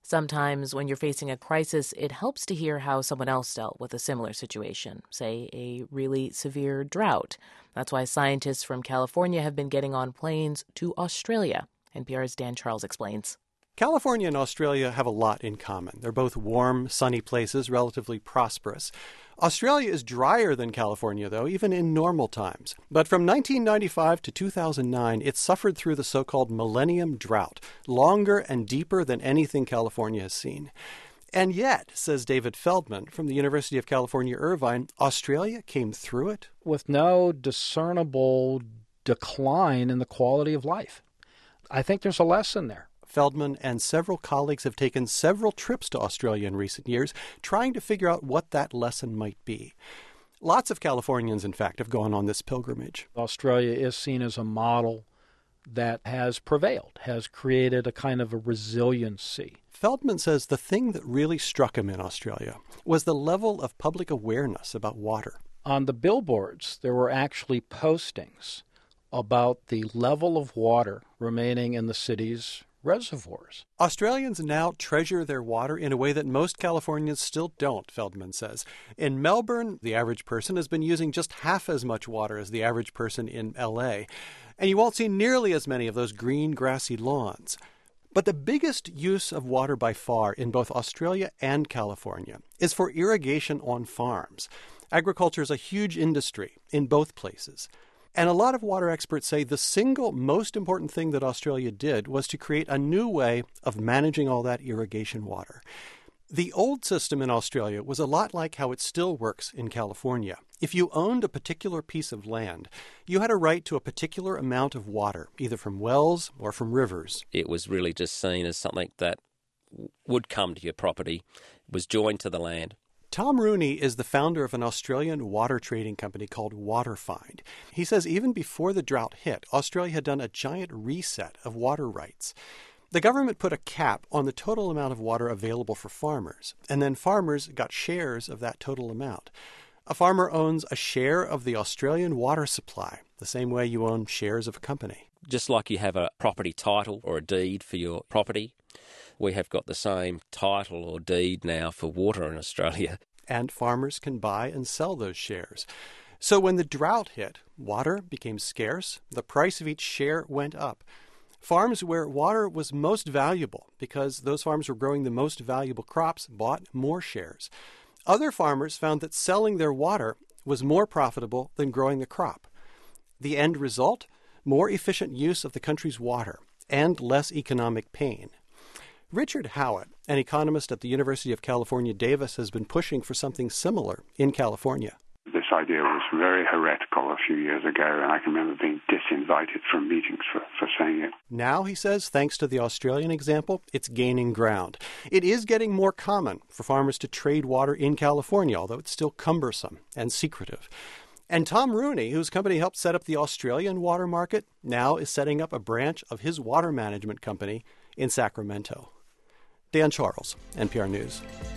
Sometimes when you're facing a crisis, it helps to hear how someone else dealt with a similar situation, say a really severe drought. That's why scientists from California have been getting on planes to Australia. NPR's Dan Charles explains. California and Australia have a lot in common. They're both warm, sunny places, relatively prosperous. Australia is drier than California, though, even in normal times. But from 1995 to 2009, it suffered through the so-called Millennium Drought, longer and deeper than anything California has seen. And yet, says David Feldman from the University of California, Irvine, Australia came through it with no discernible decline in the quality of life. I think there's a lesson there. Feldman and several colleagues have taken several trips to Australia in recent years, trying to figure out what that lesson might be. Lots of Californians, in fact, have gone on this pilgrimage. Australia is seen as a model that has prevailed, has created a kind of a resiliency. Feldman says the thing that really struck him in Australia was the level of public awareness about water. On the billboards, there were actually postings about the level of water remaining in the city's reservoirs. Australians now treasure their water in a way that most Californians still don't, Feldman says. In Melbourne, the average person has been using just half as much water as the average person in L.A., and you won't see nearly as many of those green, grassy lawns. But the biggest use of water by far in both Australia and California is for irrigation on farms. Agriculture is a huge industry in both places. And a lot of water experts say the single most important thing that Australia did was to create a new way of managing all that irrigation water. The old system in Australia was a lot like how it still works in California. If you owned a particular piece of land, you had a right to a particular amount of water, either from wells or from rivers. It was really just seen as something that would come to your property, was joined to the land. Tom Rooney is the founder of an Australian water trading company called Waterfind. He says even before the drought hit, Australia had done a giant reset of water rights. The government put a cap on the total amount of water available for farmers, and then farmers got shares of that total amount. A farmer owns a share of the Australian water supply, the same way you own shares of a company. Just like you have a property title or a deed for your property, we have got the same title or deed now for water in Australia. And farmers can buy and sell those shares. So when the drought hit, water became scarce, the price of each share went up. Farms where water was most valuable, because those farms were growing the most valuable crops, bought more shares. Other farmers found that selling their water was more profitable than growing the crop. The end result? More efficient use of the country's water and less economic pain. Richard Howitt, an economist at the University of California, Davis, has been pushing for something similar in California. This idea was very heretical a few years ago, and I can remember being disinvited from meetings for saying it. Now, he says, thanks to the Australian example, it's gaining ground. It is getting more common for farmers to trade water in California, although it's still cumbersome and secretive. And Tom Rooney, whose company helped set up the Australian water market, now is setting up a branch of his water management company in Sacramento. Dan Charles, NPR News.